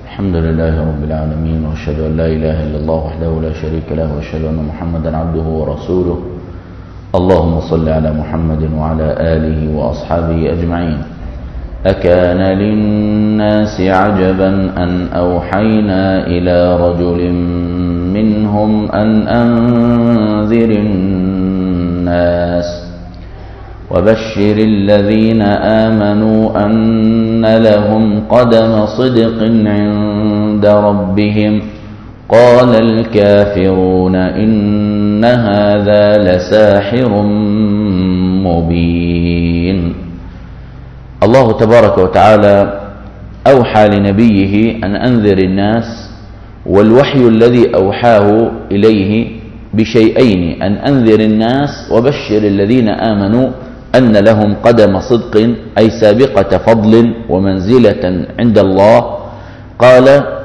الحمد لله رب العالمين، وأشهد أن لا إله إلا الله وحده لا شريك له، وأشهد أن محمدا عبده ورسوله. اللهم صل على محمد وعلى آله وأصحابه أجمعين. أكان للناس عجبا أن أوحينا إلى رجل منهم أن أنذر الناس وبشر الذين آمنوا أن لهم قدم صدق عند ربهم. قال الكافرون إن هذا لساحر مبين. الله تبارك وتعالى أوحى لنبيه أن أنذر الناس، والوحي الذي أوحاه إليه بشيئين: أن أنذر الناس وبشر الذين آمنوا أن لهم قدم صدق، أي سابقة فضل ومنزلة عند الله. قال: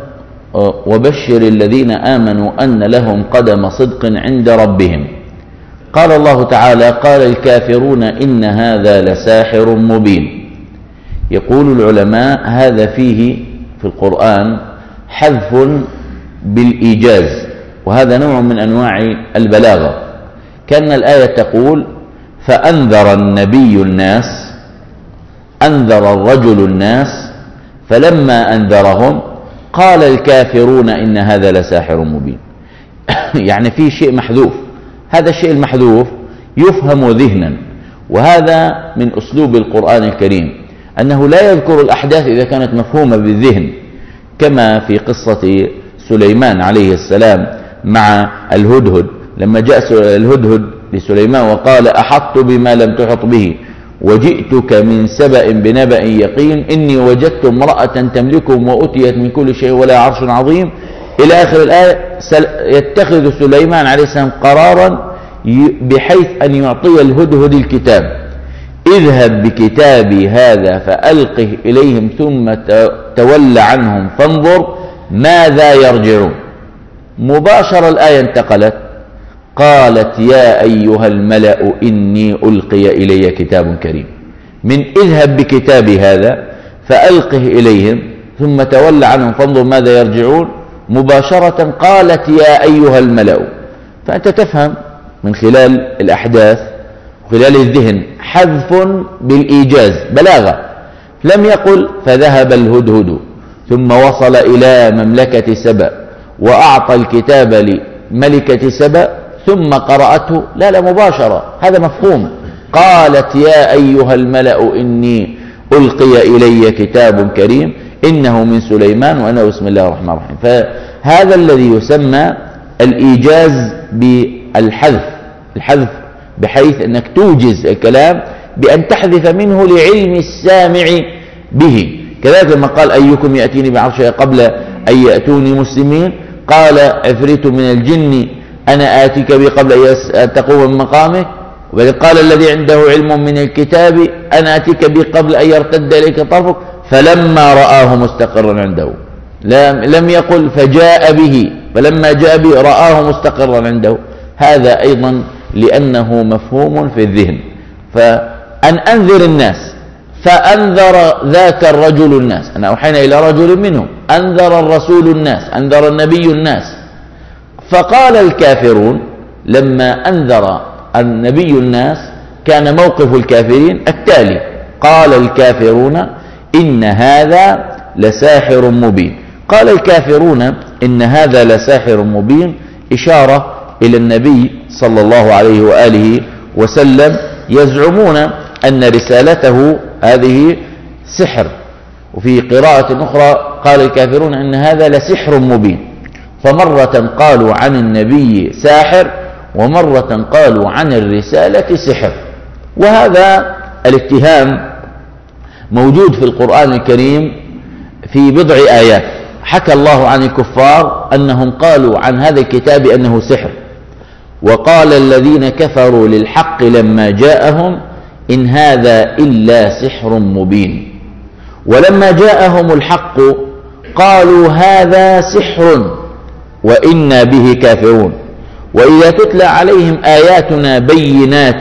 وبشر الذين آمنوا أن لهم قدم صدق عند ربهم. قال الله تعالى: قال الكافرون إن هذا لساحر مبين. يقول العلماء هذا فيه في القرآن حذف بالإيجاز، وهذا نوع من أنواع البلاغة. كأن الآية تقول: فأنذر النبي الناس، أنذر الرجل الناس، فلما أنذرهم قال الكافرون إن هذا لساحر مبين. يعني في شيء محذوف، هذا الشيء المحذوف يفهم ذهنا، وهذا من أسلوب القرآن الكريم، أنه لا يذكر الأحداث إذا كانت مفهومة بالذهن، كما في قصة سليمان عليه السلام مع الهدهد، لما جاء الهدهد لسليمان وقال: أحطت بما لم تحط به وجئتك من سبأ بنبأ يقين إني وجدت امرأة تملكهم وأتيت من كل شيء ولا عرش عظيم، إلى آخر الآية. يتخذ سليمان عليه السلام قرارا بحيث أن يعطي الهدهد الكتاب: اذهب بكتابي هذا فألقه إليهم ثم تول عنهم فانظر ماذا يرجعون. مباشرة الآية انتقلت، قالت: يا أيها الملأ إني ألقي إلي كتاب كريم. من اذهب بكتابي هذا فألقه إليهم ثم تول عنهم فانظر ماذا يرجعون، مباشرة قالت: يا أيها الملأ. فأنت تفهم من خلال الأحداث وخلال الذهن حذف بالإيجاز، بلاغة. لم يقل: فذهب الهدهد ثم وصل إلى مملكة سبأ وأعطى الكتاب لملكة سبأ ثم قرأته، لا مباشرة، هذا مفهوم. قالت: يا أيها الملأ إني ألقي إلي كتاب كريم إنه من سليمان وأنه بسم الله الرحمن الرحيم. فهذا الذي يسمى الإيجاز بالحذف، الحذف بحيث أنك توجز الكلام بأن تحذف منه لعلم السامع به. كذلك لما قال: أيكم يأتيني بعرشها قبل أن يأتوني مسلمين، قال عفريت من الجن أنا آتيك به قبل أن تقوم من مقامك. وبعدين قال الذي عنده علم من الكتاب أنا آتيك به قبل أن يرتد إليك طرفك فلما رآه مستقرا عنده. لم يقل فجاء به، فلما جاء به رآه مستقرا عنده. هذا أيضا لأنه مفهوم في الذهن. فأن أنذر الناس، فأنذر ذاك الرجل الناس، أنا أوحينا إلى رجل منهم، أنذر الرسول الناس، أنذر النبي الناس. فقال الكافرون لما أنذر النبي الناس كان موقف الكافرين التالي: قال الكافرون إن هذا لساحر مبين. قال الكافرون إن هذا لساحر مبين إشارة إلى النبي صلى الله عليه وآله وسلم، يزعمون أن رسالته هذه سحر. وفي قراءة أخرى قال الكافرون إن هذا لسحر مبين. فمرة قالوا عن النبي ساحر، ومرة قالوا عن الرسالة سحر. وهذا الاتهام موجود في القرآن الكريم في بضع آيات. حكى الله عن الكفار أنهم قالوا عن هذا الكتاب أنه سحر، وقال الذين كفروا للحق لما جاءهم إن هذا إلا سحر مبين. ولما جاءهم الحق قالوا هذا سحر وإنا به كافرون. وإذا تتلى عليهم آياتنا بينات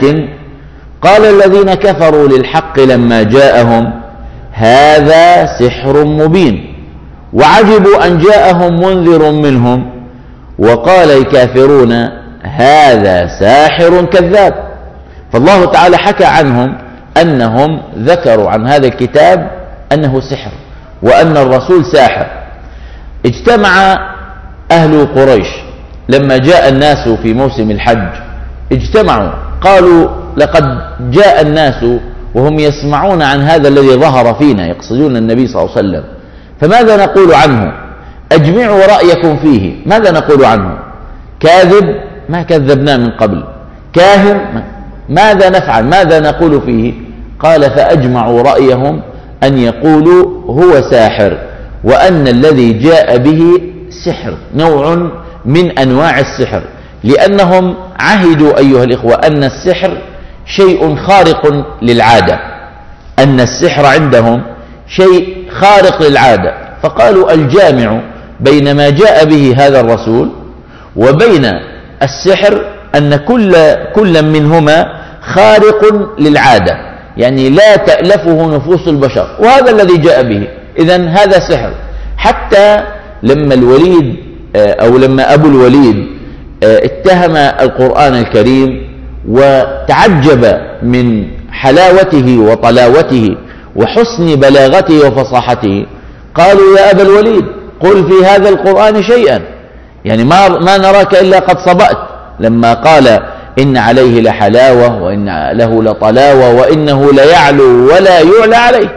قال الذين كفروا للحق لما جاءهم هذا سحر مبين. وعجبوا أن جاءهم منذر منهم وقال الكافرون هذا ساحر كذاب. فالله تعالى حكى عنهم أنهم ذكروا عن هذا الكتاب أنه سحر وأن الرسول ساحر. اجتمع أهل قريش لما جاء الناس في موسم الحج، اجتمعوا قالوا لقد جاء الناس وهم يسمعون عن هذا الذي ظهر فينا، يقصدون النبي صلى الله عليه وسلم، فماذا نقول عنه؟ أجمعوا رأيكم فيه، ماذا نقول عنه؟ كاذب؟ ما كذبنا من قبل. كاهن؟ ماذا نفعل؟ ماذا نقول فيه؟ قال فأجمعوا رأيهم أن يقولوا هو ساحر، وأن الذي جاء به سحر، نوع من أنواع السحر، لأنهم عهدوا أيها الإخوة أن السحر شيء خارق للعادة، أن السحر عندهم شيء خارق للعادة، فقالوا الجامع بين ما جاء به هذا الرسول وبين السحر أن كل منهما خارق للعادة، يعني لا تألفه نفوس البشر، وهذا الذي جاء به، إذن هذا سحر. حتى لما الوليد أو لما أبو الوليد اتهم القرآن الكريم وتعجب من حلاوته وطلاوته وحسن بلاغته وفصاحته، قالوا يا أبا الوليد قل في هذا القرآن شيئا، يعني ما نراك إلا قد صبأت، لما قال إن عليه لحلاوة وإن له لطلاوة وإنه ليعلو ولا يعلى عليه.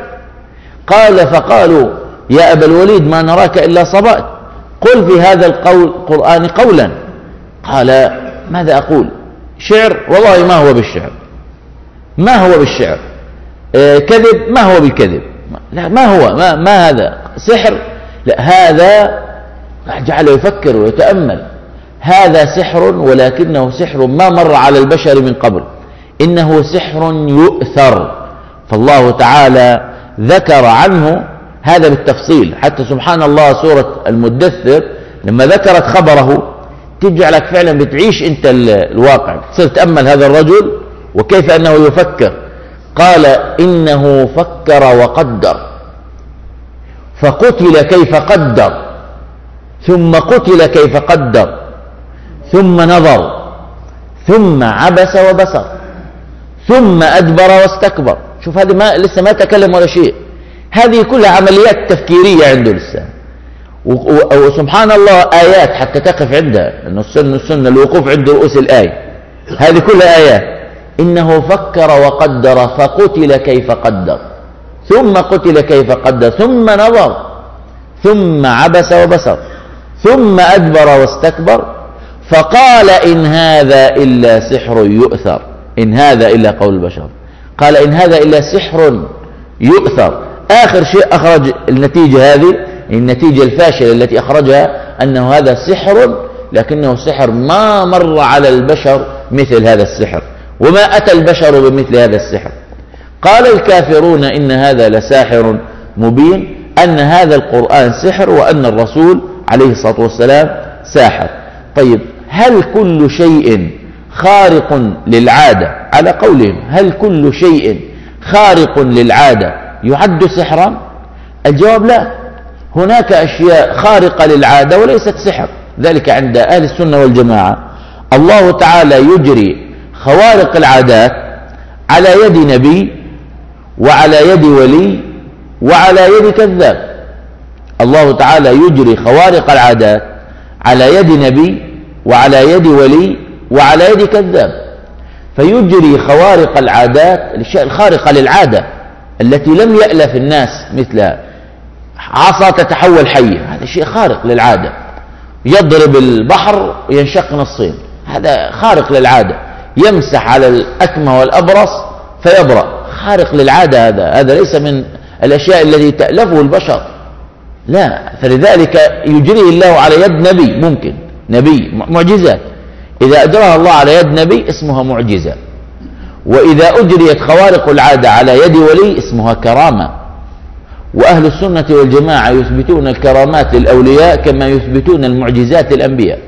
فقالوا يا أبا الوليد ما نراك إلا صبأت، قل في هذا القرآن قولا. قال ماذا أقول؟ شعر؟ والله ما هو بالشعر، ما هو بالشعر. كذب؟ ما هو بالكذب، لا ما هو ما هذا سحر، لا هذا جعله يفكر ويتأمل، هذا سحر ولكنه سحر ما مر على البشر من قبل، إنه سحر يؤثر. فالله تعالى ذكر عنه هذا بالتفصيل، حتى سبحان الله سورة المدثر لما ذكرت خبره تجعلك فعلا بتعيش انت الواقع، تصير تأمل هذا الرجل وكيف أنه يفكر. قال إنه فكر وقدر فقتل كيف قدر ثم قتل كيف قدر ثم نظر ثم عبس وبصر ثم أدبر واستكبر. شوف هذه لسه ما تكلم ولا شيء، هذه كلها عمليات تفكيرية عنده لسه، وسبحان الله آيات حتى تقف عندها، أنه السنة الوقوف عند رؤوس الآية، هذه كلها آيات. إنه فكر وقدر فقتل كيف قدر ثم قتل كيف قدر ثم نظر ثم عبس وبصر ثم أدبر واستكبر فقال إن هذا إلا سحر يؤثر. إن هذا إلا قول البشر، قال إن هذا إلا سحر يؤثر. آخر شيء أخرج النتيجة هذه، النتيجة الفاشلة التي أخرجها أنه هذا سحر، لكنه سحر ما مر على البشر مثل هذا السحر، وما أتى البشر بمثل هذا السحر. قال الكافرون إن هذا لساحر مبين، أن هذا القرآن سحر وأن الرسول عليه الصلاة والسلام ساحر. طيب هل كل شيء خارق للعادة؟ على قولهم هل كل شيء خارق للعادة يعد سحرا؟ الجواب لا، هناك أشياء خارقة للعادة وليست سحر. ذلك عند أهل السنة والجماعة الله تعالى يجري خوارق العادات على يد نبي وعلى يد ولي وعلى يد كذاب. الله تعالى يجري خوارق العادات على يد نبي وعلى يد ولي وعلى يد كذاب. فيجري خوارق العادات، الأشياء الخارقة للعادة التي لم يألف الناس مثلها، عصا تتحول حية، هذا شيء خارق للعادة، يضرب البحر ينشق نصين، هذا خارق للعادة، يمسح على الأكمه والأبرص فيبرأ، خارق للعادة. هذا ليس من الأشياء التي تألفه البشر، لا. فلذلك يجريه الله على يد نبي، ممكن نبي معجزات، إذا أجرها الله على يد نبي اسمها معجزة، وإذا أجريت خوارق العادة على يد ولي اسمها كرامة. وأهل السنة والجماعة يثبتون الكرامات للأولياء كما يثبتون المعجزات للأنبياء،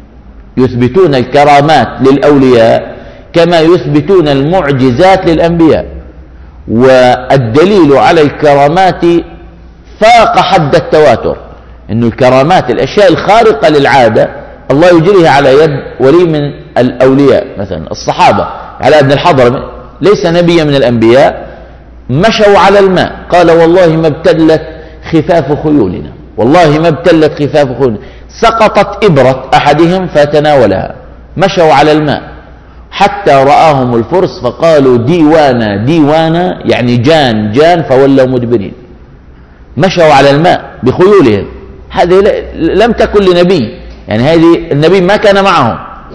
يثبتون الكرامات للأولياء كما يثبتون المعجزات للأنبياء. والدليل على الكرامات فاق حد التواتر، إنه الكرامات الأشياء الخارقة للعادة الله يجريها على يد ولي من الأولياء، مثلا الصحابة علاء بن الحضرمي ليس نبيا من الأنبياء، مشوا على الماء قال والله ما ابتلت خفاف خيولنا، والله ما ابتلت خفاف خيولنا، سقطت إبرة أحدهم فتناولها، مشوا على الماء حتى رآهم الفرس فقالوا ديوانا ديوانا، يعني جان جان، فولوا مدبرين. مشوا على الماء بخيولهم، هذه لم تكن لنبي، يعني هذه النبي ما كان معهم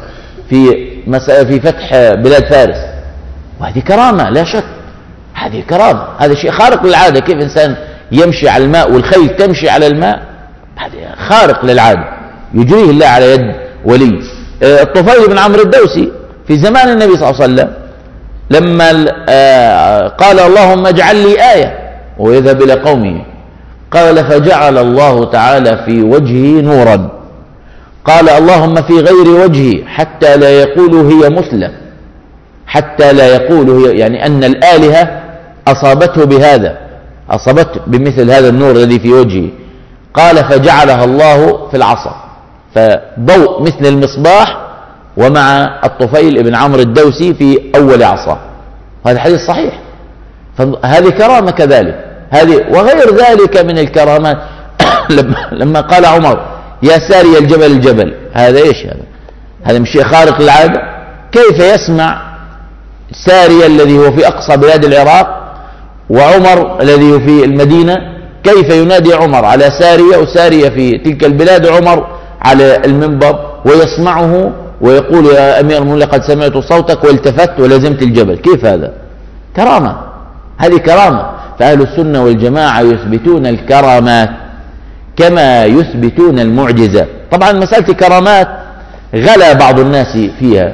في فتح بلاد فارس، وهذه كرامة لا شك، هذه كرامة، هذا شيء خارق للعادة. كيف إنسان يمشي على الماء والخيل تمشي على الماء؟ هذا خارق للعادة يجريه الله على يد ولي. الطفيل بن عمرو الدوسي في زمان النبي صلى الله عليه وسلم لما قال اللهم اجعل لي آية ويذهب إلى قومه، قال فجعل الله تعالى في وجهه نورا، قال اللهم في غير وجهي حتى لا يقولوا هي مسلم، حتى لا يقولوا هي، يعني أن الآلهة أصابته بهذا، أصابته بمثل هذا النور الذي في وجهه. قال فجعلها الله في العصا، فضوء مثل المصباح ومع الطفيل بن عمرو الدوسي في أول عصا، هذا حديث صحيح. فهذه كرامة كذلك، هذه وغير ذلك من الكرامات. لما قال عمر يا ساري الجبل الجبل، هذا ايش هذا مش شيء خارق للعادة؟ كيف يسمع ساري الذي هو في أقصى بلاد العراق وعمر الذي هو في المدينة، كيف ينادي عمر على سارية وسارية في تلك البلاد، عمر على المنبر ويسمعه ويقول يا أمير المؤمنين لقد سمعت صوتك والتفت ولزمت الجبل؟ كيف هذا؟ كرامة، هذه كرامة. فأهل السنة والجماعة يثبتون الكرامات كما يثبتون المعجزات. طبعا مسألة الكرامات غلا بعض الناس فيها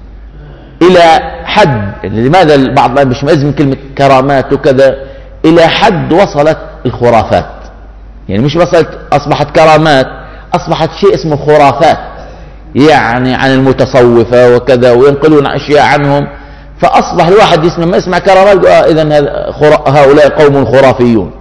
إلى حد، لماذا البعض مش مأزم كلمة كرامات وكذا، إلى حد وصلت الخرافات، يعني مش وصلت أصبحت كرامات، أصبحت شيء اسمه خرافات، يعني عن المتصوفة وكذا وينقلون أشياء عنهم، فأصبح الواحد ما يسمع كرامات إذن هؤلاء قوم خرافيون.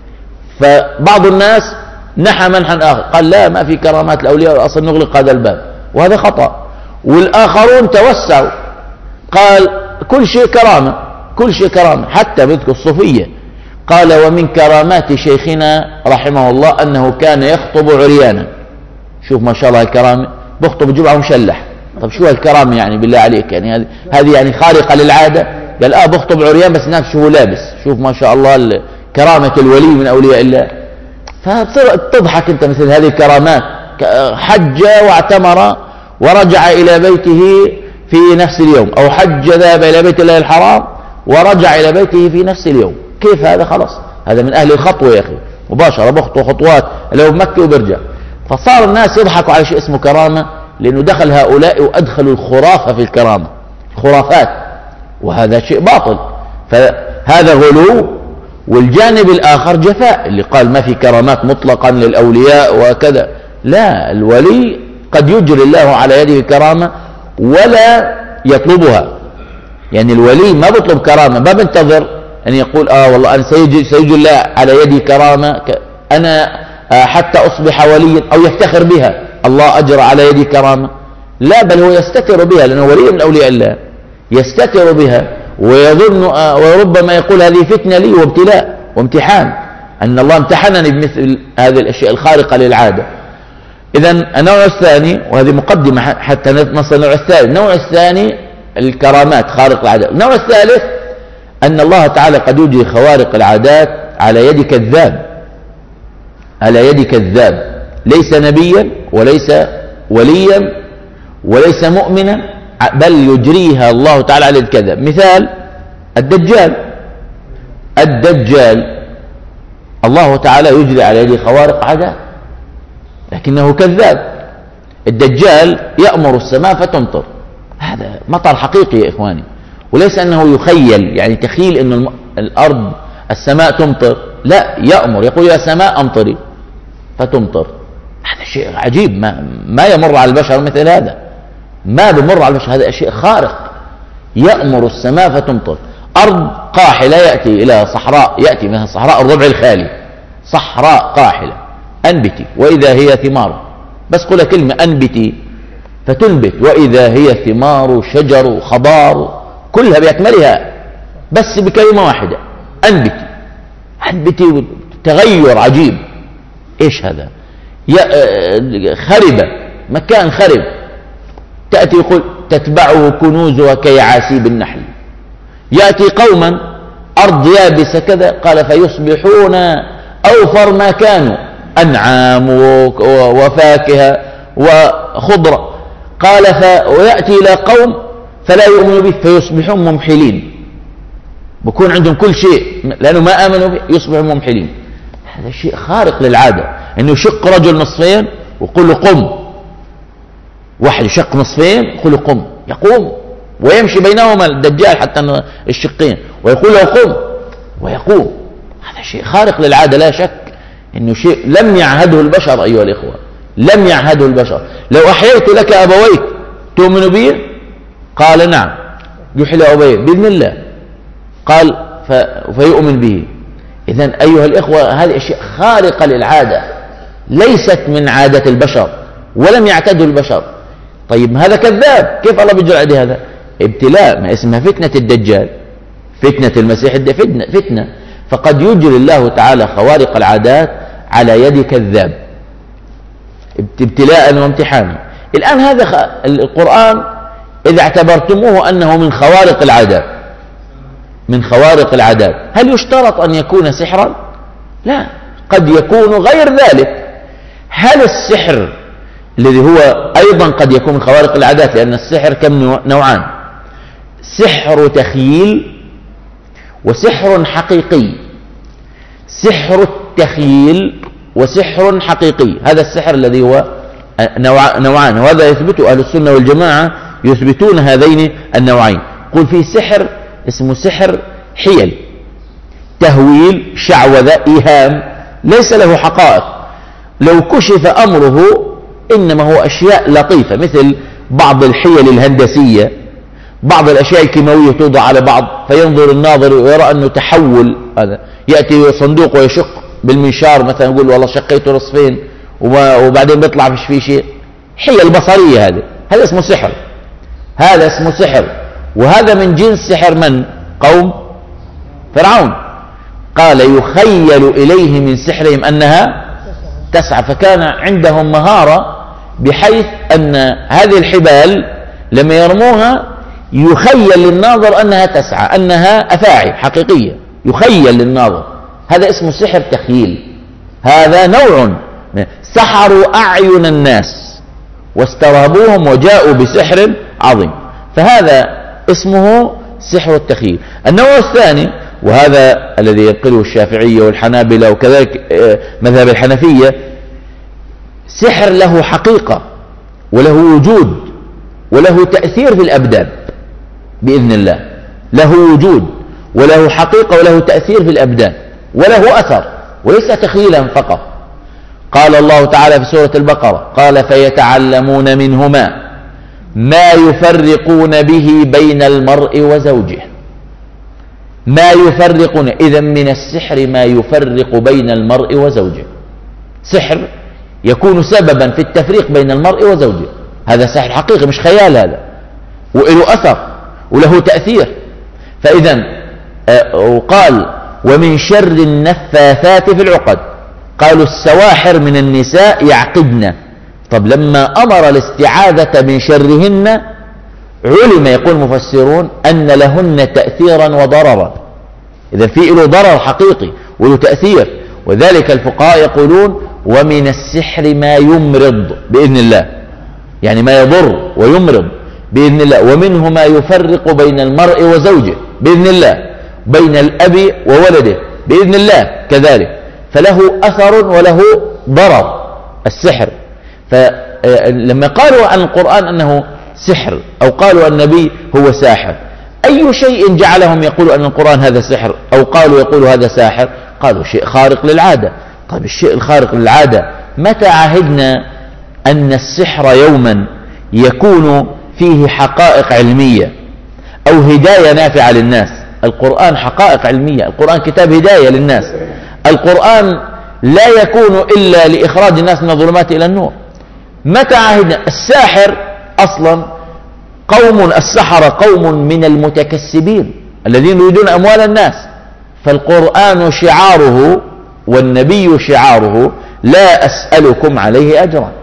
فبعض الناس نحى منحا آخر، قال لا ما في كرامات الأولياء، أصلا نغلق هذا الباب، وهذا خطأ. والآخرون توسعوا، قال كل شيء كرامة، كل شيء كرامة، حتى بذكر الصوفية قال ومن كرامات شيخنا رحمه الله أنه كان يخطب عريانا. شوف ما شاء الله الكرامة، بخطب الجمعة مشلح. طب شو الكرامة يعني بالله عليك؟ يعني هذه يعني خارقة للعادة؟ قال بخطب عريان بس نفسه هو لابس. شوف ما شاء الله كرامة الولي من أولياء الله. فتضحك أنت مثل هذه الكرامات. حج واعتمر ورجع إلى بيته في نفس اليوم، أو حج ذهب إلى بيت الله الحرام ورجع إلى بيته في نفس اليوم. كيف هذا؟ خلاص هذا من أهل الخطوة يا أخي، مباشرة بخطوة خطوات لو بمكة وبرجع. فصار الناس يضحكوا على شيء اسمه كرامة، لأنه دخل هؤلاء وأدخلوا الخرافة في الكرامة، خرافات، وهذا شيء باطل. فهذا غلو. والجانب الآخر جفاء، اللي قال ما في كرامات مطلقا للأولياء وكذا. لا، الولي قد يجري الله على يده كرامة ولا يطلبها، يعني الولي ما بيطلب كرامة، ما بنتظر أن يقول والله أنا سيجري الله على يدي كرامة، أنا حتى أصبح وليا، أو يفتخر بها، الله أجرى على يدي كرامة. لا، بل هو يستتر بها، لأنه ولي من أولياء الله، يستتر بها ويظن وربما يقول هذه فتنة لي وابتلاء وامتحان، أن الله امتحنني بمثل هذه الأشياء الخارقة للعادة. إذن النوع الثاني، وهذه مقدمة حتى نصل النوع الثاني. النوع الثاني الكرامات خارق العادات. النوع الثالث أن الله تعالى قد يجري خوارق العادات على يد كذاب، على يد كذاب ليس نبيا وليس وليا وليس مؤمنا، بل يجريها الله تعالى على يد كذاب. مثال الدجال. الدجال الله تعالى يجري على يد خوارق عادات، لكنه كذاب. الدجال يأمر السماء فتمطر، هذا مطر حقيقي يا إخواني، وليس أنه يخيل، يعني تخيل أن الأرض السماء تمطر، لا، يأمر يقول يا سماء أمطري فتمطر. هذا شيء عجيب، ما يمر على البشر مثل هذا، ما بمر على البشر، هذا شيء خارق. يأمر السماء فتمطر. أرض قاحلة يأتي إلى صحراء، يأتي من صحراء الربع الخالي، صحراء قاحلة، أنبتي وإذا هي ثمار، بس قولها كلمة أنبتي فتنبت، وإذا هي ثمار شجر خضار كلها بأكملها، بس بكلمة واحدة أنبتي. أنبتي تغير عجيب. إيش هذا؟ خرب، مكان خرب، تأتي يقول تتبعه كنوزها كيعاسيب النحل. يأتي قوما أرض يابسة كذا، قال فيصبحون أوفر ما كانوا، أنعام وفاكهة وخضرة. قال ويأتي إلى قوم فلا يؤمنوا به فيصبحون ممحلين، بكون عندهم كل شيء لأنه ما آمنوا به، يصبحون ممحلين. هذا شيء خارق للعادة، أنه يشق رجل نصفين ويقول له قم، واحد يشق نصفين يقول له قم، يقوم ويمشي بينهما الدجال حتى الشقين ويقول له قم ويقوم. هذا شيء خارق للعادة لا شك، إنه شيء لم يعهده البشر أيها الإخوة، لم يعهده البشر. لو أحييت لك أبويك تؤمن به؟ قال نعم. يحيي أبويه بإذن الله، قال فيؤمن به. إذن أيها الإخوة هذه أشياء خارقة للعادة، ليست من عادة البشر ولم يعتده البشر. طيب هذا كذاب، كيف الله بيجري عليه؟ هذا ابتلاء، ما اسمها فتنة الدجال، فتنة المسيح فتنة. فقد يجري الله تعالى خوارق العادات على يد كذاب ابتلاء وامتحانا. الآن هذا القرآن إذا اعتبرتموه أنه من خوارق العادات، من خوارق العادات، هل يشترط أن يكون سحرا؟ لا، قد يكون غير ذلك. هل السحر الذي هو أيضا قد يكون من خوارق العادات، لأن السحر كم نوعان: سحر تخييل وسحر حقيقي. سحر التخييل وسحر حقيقي، هذا السحر الذي هو نوعان، وهذا يثبته أهل السنة والجماعة، يثبتون هذين النوعين. قل في سحر اسمه سحر حيل، تهويل، شعوذة، إيهام، ليس له حقائق، لو كشف أمره إنما هو أشياء لطيفة، مثل بعض الحيل الهندسية، بعض الأشياء الكيماوية توضع على بعض فينظر الناظر ويرى أنه تحول. هذا يأتي صندوق ويشق بالمنشار مثلا، يقول والله شقيته نصفين وبعدين بيطلع مش فيه شيء. حيل بصرية، هذا اسمه سحر، هذا اسمه سحر. وهذا من جنس سحر من؟ قوم فرعون. قال يخيل إليه من سحرهم أنها تسعى، فكان عندهم مهارة بحيث أن هذه الحبال لما يرموها يخيل للناظر أنها تسعى، أنها أفاعي حقيقية، يخيل للناظر. هذا اسمه سحر تخييل. هذا نوع، سحروا أعين الناس واسترهبوهم وجاءوا بسحر عظيم، فهذا اسمه سحر التخييل. النوع الثاني، وهذا الذي ينقله الشافعية والحنابلة وكذلك مذهب الحنفية، سحر له حقيقة وله وجود وله تأثير في الأبدان بإذن الله، له وجود وله حقيقة وله تأثير في الأبدان وله أثر، وليس تخيلا فقط. قال الله تعالى في سورة البقرة: قال فيتعلمون منهما ما يفرقون به بين المرء وزوجه. ما يفرقون، إذن من السحر ما يفرق بين المرء وزوجه. سحر يكون سببا في التفريق بين المرء وزوجه، هذا سحر حقيقي مش خيال، هذا وله أثر وله تأثير. فإذن وقال ومن شر النفاثات في العقد، قالوا السواحر من النساء يعقدن. طب لما أمر الاستعاذة من شرهن علم، يقول المفسرون، أن لهن تأثيرا وضررا، إذا في له ضرر حقيقي وله تأثير. وذلك الفقهاء يقولون ومن السحر ما يمرض بإذن الله، يعني ما يضر ويمرض بإذن الله. ومنه ما يفرق بين المرء وزوجه بإذن الله، بين الأب وولده بإذن الله كذلك، فله أثر وله ضرر السحر. فلما قالوا عن القرآن أنه سحر أو قالوا النبي هو ساحر، أي شيء جعلهم يقولوا أن القرآن هذا سحر أو قالوا يقولوا هذا ساحر؟ قالوا شيء خارق للعادة. طيب الشيء الخارق للعادة متى عهدنا أن السحر يوما يكون فيه حقائق علمية أو هداية نافعة للناس؟ القرآن حقائق علمية، القرآن كتاب هداية للناس، القرآن لا يكون إلا لإخراج الناس من الظلمات إلى النور. متى عهدنا؟ الساحر أصلا السحرة قوم من المتكسبين الذين يريدون أموال الناس، فالقرآن شعاره والنبي شعاره لا أسألكم عليه أجرا،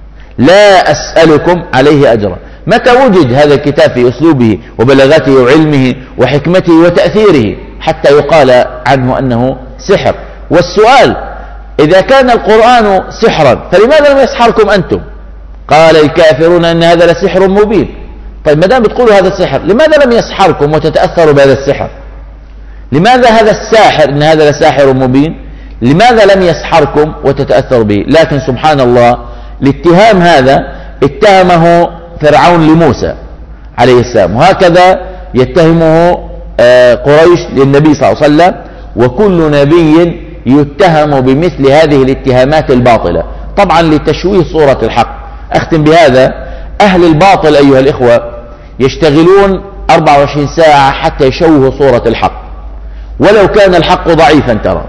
لا أسألكم عليه أجرا. متى وجد هذا الكتاب في أسلوبه وبلاغته وعلمه وحكمته وتأثيره حتى يقال عنه أنه سحر؟ والسؤال: إذا كان القرآن سحرا فلماذا لم يسحركم أنتم؟ قال الكافرون أن هذا لسحر مبين. طيب ما دام بتقولوا هذا السحر، لماذا لم يسحركم وتتأثروا بهذا السحر؟ لماذا هذا الساحر إن هذا لساحر مبين؟ لماذا لم يسحركم وتتأثروا به؟ لكن سبحان الله، الاتهام هذا اتهمه فرعون لموسى عليه السلام، وهكذا يتهمه قريش للنبي صلى الله عليه وسلم، وكل نبي يتهم بمثل هذه الاتهامات الباطلة طبعا لتشويه صورة الحق. أختم بهذا: أهل الباطل أيها الإخوة يشتغلون 24 ساعة حتى يشوهوا صورة الحق، ولو كان الحق ضعيفا. ترى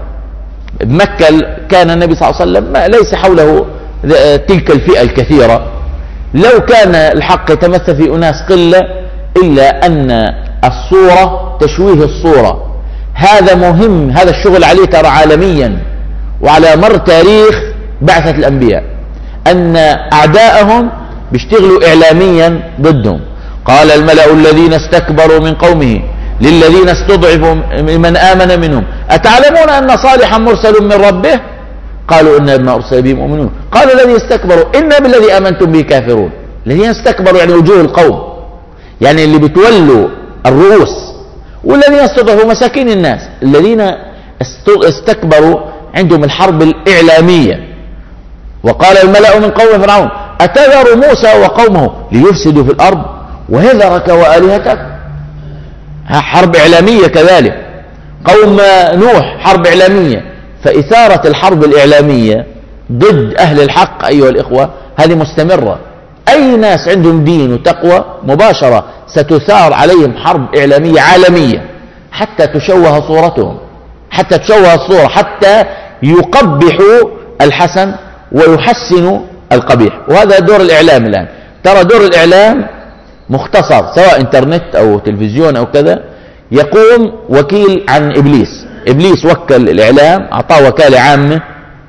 بمكة كان النبي صلى الله عليه وسلم ليس حوله تلك الفئة الكثيرة، لو كان الحق يتمثل في أناس قلة، إلا أن الصورة تشويه الصورة هذا مهم. هذا الشغل عليه ترى عالميا وعلى مر تاريخ بعثة الأنبياء، أن أعداءهم بيشتغلوا إعلاميا ضدهم. قال الملأ الذين استكبروا من قومه للذين استضعفوا من آمن منهم أتعلمون أن صالحا مرسل من ربه؟ قالوا إنا بما أرسل به مؤمنون. قال الذين استكبروا إنا بالذي آمنتم به كافرون. الذين استكبروا يعني وجوه القوم، يعني اللي بتولوا الرؤوس، والذين استضعفوا مساكين الناس. الذين استكبروا عندهم الحرب الإعلامية. وقال الملأ من قوم فرعون أتذر موسى وقومه ليفسدوا في الأرض ويذرك وآلهتك؟ حرب إعلامية. كذلك قوم نوح حرب إعلامية. فإثارة الحرب الإعلامية ضد أهل الحق أيها الإخوة هذه مستمرة. أي ناس عندهم دين وتقوى مباشرة ستثار عليهم حرب إعلامية عالمية حتى تشوه صورتهم، حتى تشوه الصورة، حتى يقبحوا الحسن ويحسنوا القبيح. وهذا دور الإعلام الآن. ترى دور الإعلام مختصر، سواء انترنت أو تلفزيون أو كذا، يقوم وكيل عن إبليس وكل الإعلام، أعطاه وكالة عامة،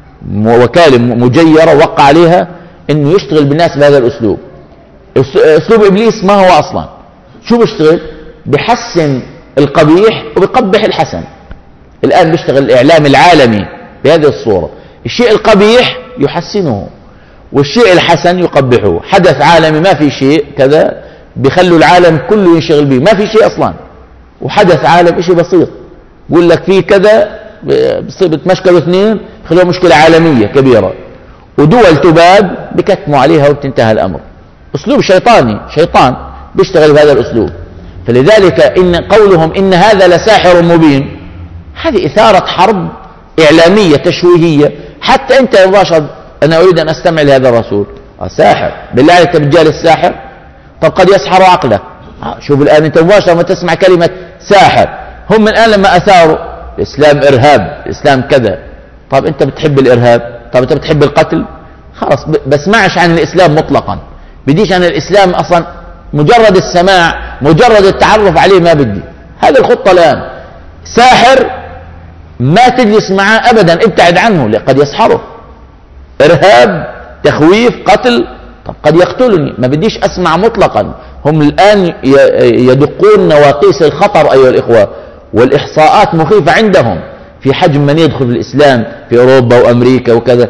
وكالة مجيرة وقع عليها إنه يشتغل بالناس بهذا الأسلوب. أسلوب إبليس ما هو أصلا؟ شو بيشتغل؟ بحسن القبيح وبيقبح الحسن. الآن بيشتغل الإعلام العالمي بهذه الصورة، الشيء القبيح يحسنه والشيء الحسن يقبحه. حدث عالمي ما في شيء كذا بيخلوا العالم كله ينشغل به، ما في شيء أصلا. وحدث عالم شيء بسيط بقول لك في كذا بتمشكلوا اثنين خلوها مشكلة عالمية كبيرة، ودول تباد بكتموا عليها وبتنتهى الأمر. أسلوب شيطاني، شيطان بيشتغل بهذا الأسلوب. فلذلك إن قولهم إن هذا لساحر مبين هذه إثارة حرب إعلامية تشويهية. حتى أنت مباشر أنا أريد أن أستمع لهذا الرسول ساحر، بالله عليك بتجال الساحر؟ طب قد يسحر عقلك. شوف الآن أنت مباشرة ما تسمع كلمة ساحر. هم الآن لما أثاروا الإسلام إرهاب، الإسلام كذا. طب أنت بتحب الإرهاب؟ طب أنت بتحب القتل؟ خلاص بسمعش عن الإسلام مطلقا، بديش عن الإسلام أصلا. مجرد السماع، مجرد التعرف عليه ما بدي. هذه الخطة الآن. ساحر ما تجلس معاه أبدا، ابتعد عنه قد يسحره. إرهاب، تخويف، قتل، طب قد يقتلني، ما بديش أسمع مطلقا. هم الآن يدقون نواقيس الخطر أيها الإخوة، والإحصاءات مخيفة عندهم في حجم من يدخل في الإسلام في أوروبا وأمريكا وكذا،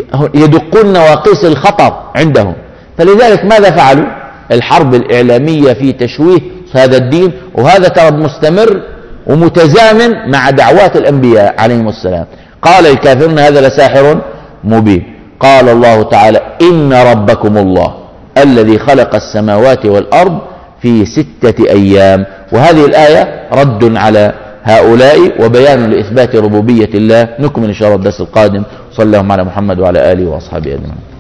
يدقون نواقيس الخطر عندهم. فلذلك ماذا فعلوا؟ الحرب الإعلامية في تشويه هذا الدين، وهذا ترى مستمر ومتزامن مع دعوات الأنبياء عليهم السلام. قال الكافرون هذا لساحر مبين. قال الله تعالى إن ربكم الله الذي خلق السماوات والأرض في 6 أيام. وهذه الآية رد على هؤلاء وبيان لإثبات ربوبية الله. نكمل إن شاء الله الدرس القادم. صلى الله على محمد وعلى آله وأصحابه أجمعين.